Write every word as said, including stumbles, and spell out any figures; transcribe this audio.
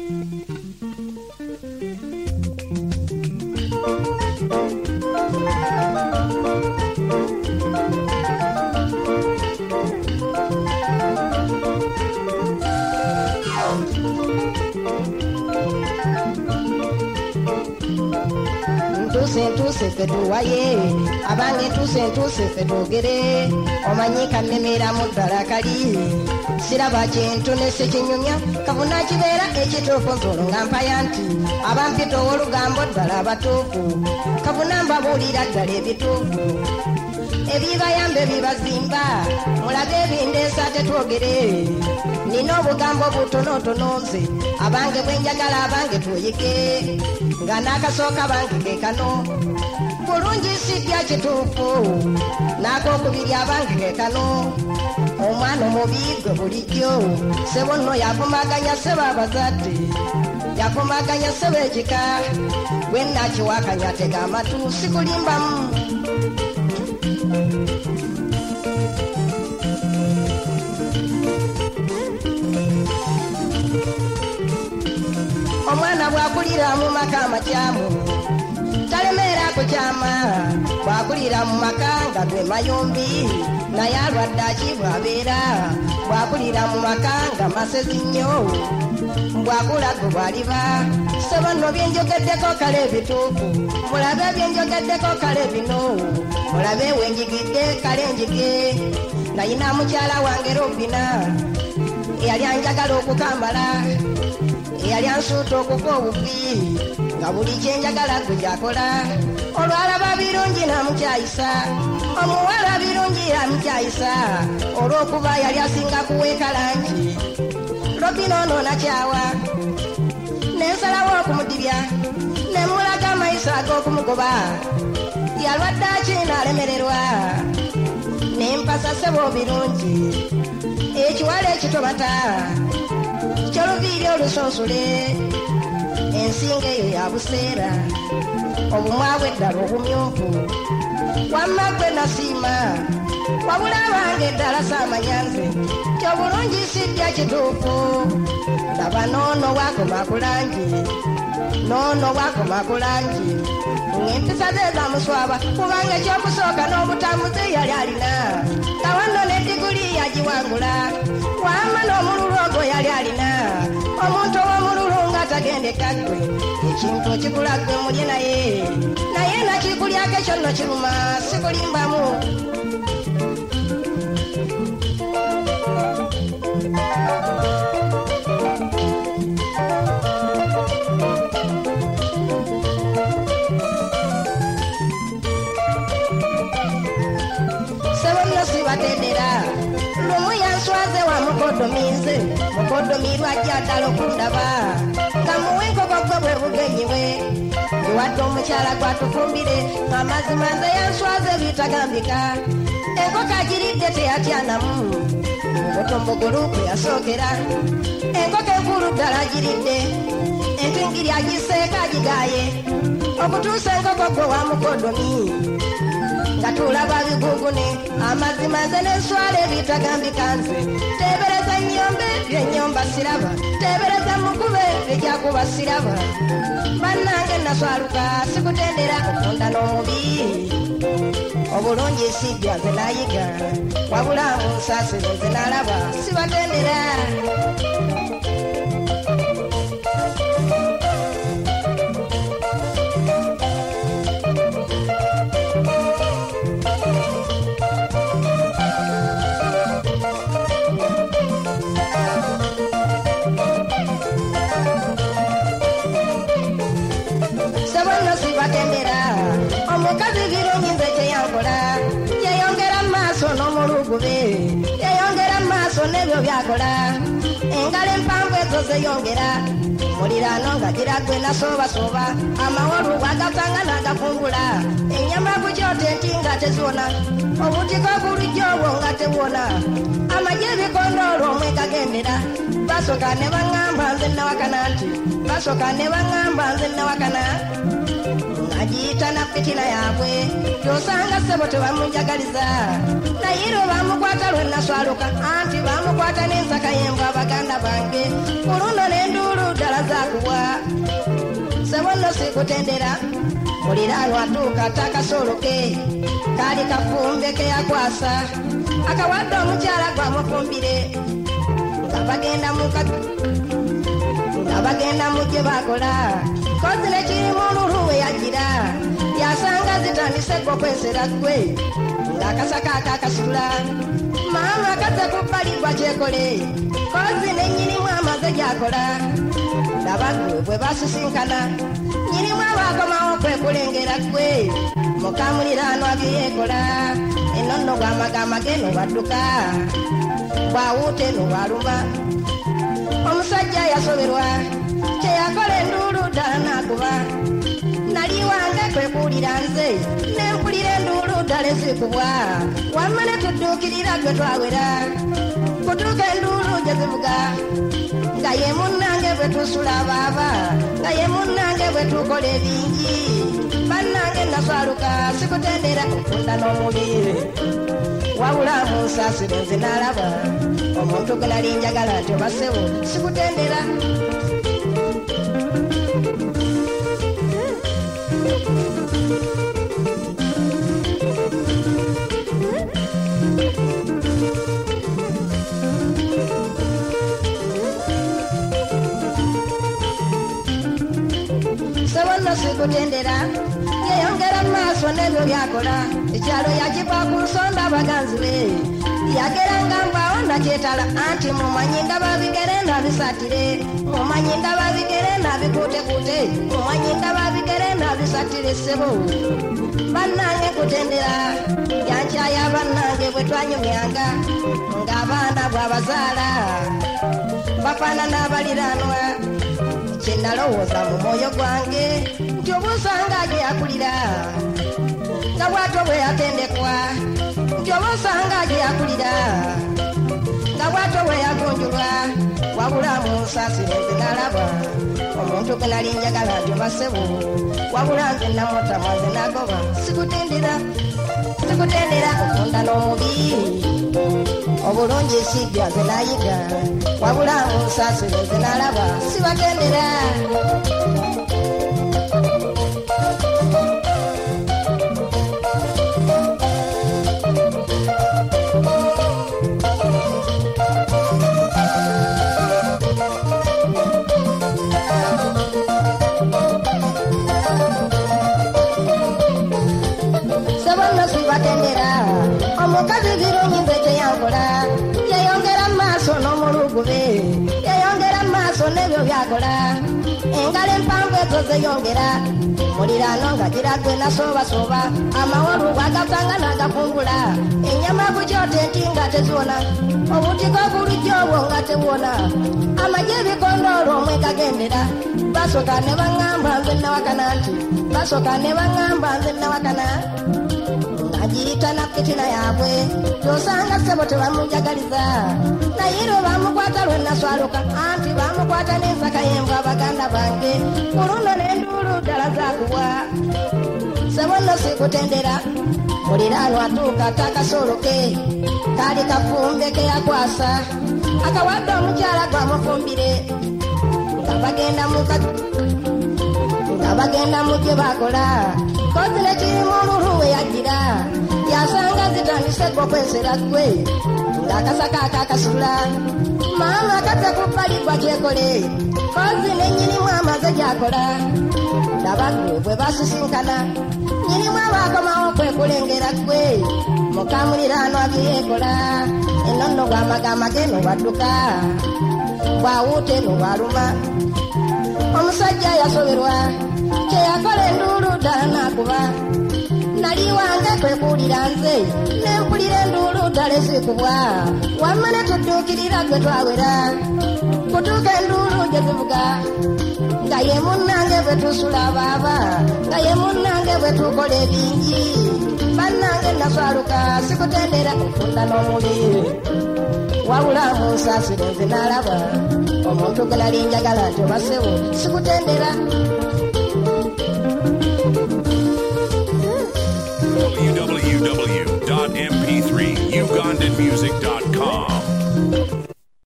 Ntuse feduwaye abange ntuse ntuse fedogere omanyika nemera muddala kali siraba kintu nesekinyumya kabuna kibeera ekituufu nsolo nga mpaya nti abampita ow'olugambo ddala abatuufu kabuna mbabuulira ddala ebituufu ebibayambe bibazimba mulabe ebindeesa tetwogere nina obugambo butonotono nze abange bwenjagala abange tuyige nga n'akasooka bange ke kano bulungi sijja kituufu n'akokubiri abange ke kano omwana omubi gwe bulijjo sebo nno yakomaganya sebo abazadde yakomaganya sebo ekika bwe nnakiwakanya tega amatu sikulimbamu omwana bwakulira mu maka amakyamu talemeera kukyama bwakulira mu maka nga ge mayombi naye alwadde aki bwabeera bwakulira mu maka nga masezi nnyo bwakula gwe bwaliba sebo nno byenjogeddeko kale ebituufu mulabe byenjogeddeko kale bino mulabe wenjigidde kale njige nayina mukyala wange Robina eyali anjagala okukambala eyali ansuuta okufa obufi nga buli kyenjagala gwe gyakola olwalaba birungi namukyayisa omuwala birungi yamukyayisa olw'okuba yali asinga kuweeka langi Robina ono nakyawa nensalawo okumudibya nemulaga amaiso ag'okumugoba yalwadde aki n'alemererwa nempasa sebo birungi ekiwala ekitobata kyoluviiri olusonsule ensinga eyo ya buseera obumwabwe eddala obumyufu wamma gwe nasiima wabula abange eddala saamanyanze kyobulungi sijja kituufu laba noono wakoma kulangi noono wakoma kulangi ng'empisa ze zamuswaba kubanga ekyokusooka n'obutambuze yali alina kawano n'eddiguli yagiwangula wamma n'omululu ogwo yali alina omuntu ow'omululu nga tagendeka ggwe ekintu okigula ggwe mulye naye naye nakikulyako ekyo nno kiruma sikulimbamu batendera lumu yanswaze wa mukodomize mukodomirwa ajja ddala okundaba nga muwe enkoko gwe bwe bugenyi bwe iwadde omukyala gwatufumbire amazima nze yanswaze bitagambika enkoko agiridde teyatyanamu otombogolu kwe yasookera enkoko enkulu ddala agiridde entingiri agiseeka agigaaye okutuusa enkoko gwe wa mukodomi nga tulaba bigugune amazima nze n'enswala ebitagambika nze teebereza nnyombe byennyomba siraba teebereza mukube byejakuba siraba bannange naswaluka sikutendera okunda n'omubi obulungi sijja nze nayiga wabula munsaasire nze nalaba sibatendera omukazi birungi nze kyeyankola yeyongera mu maaso n'omulugube yeyongera mu maaso n'ebyo byakola engalo empanvu ezo zeyongera muliraano nga giragwe nasoobasooba amawolu bwagasanga n'agakungula ennyama ku kyoto enti nga teziwona obutiko obulujjo obwo nga tewona amagye ebikondoolo omwe gagendera basooka ne baŋŋamba nze nawakana nti basooka ne baŋŋamba nze nawakana agiyita na fitina yaabwe gyosanga ssebo tebamunjagaliza naye ero bamukwata lwe naswaluka anti bamukwata n'ensaka y'embwa abaganda bange ku luno n'enduulu ddala zaakubwa ssebo nno sikutendera muliraanwa atuuka takasolo ke kaali kafumbe ke yakwasa akawadde omukyala gwamufumbire nga bagenda muka nga bagenda mu gye bakola kozi nekirimu olulu we yagira yasanga zitandise gwokwesera gwe ng'akasaka akakasula maama akaze ku bbali gwa kyekole kozi nenyinimu amaze gyakola laba gwe bwe basisinkana nyinimu abakomawo kwekulengera gwe mukamuliraanwa byeyekola eno nno gwamagama ge nobadduka bwawuute nobwaluma omusajja yasoberwa kyeyakola enduulu ddala nakuba nali wange kwekuwulira nze nempulira enduulu ddala ezikubwa wamma ne tudduukirira gwe twawera kutuuka enduulu gye zivuga nga ye munnange bwe tusula abaaba nga ye munnange bwe tukola ebingi bannange naswaluka sikutendera okunda n'omubiri wabula munsaasire nze nalaba omuntu gwe nali njagala nti obasewo sikutendera sewonno sikutendera yeyongera maaso n'ebyo byakola ekyalo yakiva ku nsonda abaganzi be yageranga mbaawo nakyetala anti mumanyi nga babigere nabisatire mumanyi nga babigere nabikuutekuute mumanyi nga babigere nabisatire ssebo bannange kutendera yankyaya bannange bwe twanyumyanga ng'abaana bw'abazaala bafaanana abaliraanwa kyenalowooza mu mwoyo gwange nti obusanga gye yakulira nga bwato bwe yatendekwa nti obusanga gye yakulira nga bwato bwe yagunjulwa wabula mu nsaasire nze nalaba omuntu gwe nali njagala nti obasebu wabula nze namutama nze nagoba sikutendera sikutendera okunda n'omubiri obulungi sijja nze nayiga wabula mu nsaasire nze nalaba sibatendera omukazi birungi mbe teyankola yeyongera maaso n'omulugube yeyongera maaso n'ebyo byakola engalo empanvu ezo zeyongera muliraano nga giragwe nasoobasooba amawolu bw'agasanga n'agakumbula ennyama bukyote enti nga teziwona obutiko obulujja obwo nga tebuwona amagye ebikondoolo omwe gagendera basooka ne baŋŋamba nze nawakana nti basooka ne baŋŋamba nze nawakana agiyita na fitina yaabwe gyosanga ssebo tebamunjagaliza naye ero bamukwata lwe naswaluka anti bamukwata n'ensaka y'embwa abaganda bange ku luno n'enduulu ddala zaakubwa ssebo nno sikutendera muliraanwa atuuka takasolo ke kaali kafumbe ke yakwasa akawadde omukyala gwamufumbire nga bagenda muka nga bagenda mu gye bakola kozi nekirimu olulu we yagira yasanga zitandise gwokwesera gwe ng'akasaka akakasula maama akaze ku bbali gwa kyekole kozi nenyinimu amaze gyakola laba gwe bwe basisinkana nyinimu abakomawo kwekulengera gwe mukamuliraanwa byeyekola eno nno gwamagama ge nobadduka bwawuute nobwaluma omusajja yasoberwa kyeyakola enduulu ddala nakuba nali wange kwekuwulira nze nempulira enduulu ddala ezikubwa wamma ne tudduukirira gwe twawera kutuuka enduulu gye zivuga nga ye munnange bwe tusula abaaba nga ye munnange bwe tukola ebingi bannange naswaluka sikutendera okunda n'omubiri wabula mu nsaasire nze nalaba omuntu gwe nali njagala nti obasewo sikutendera w w w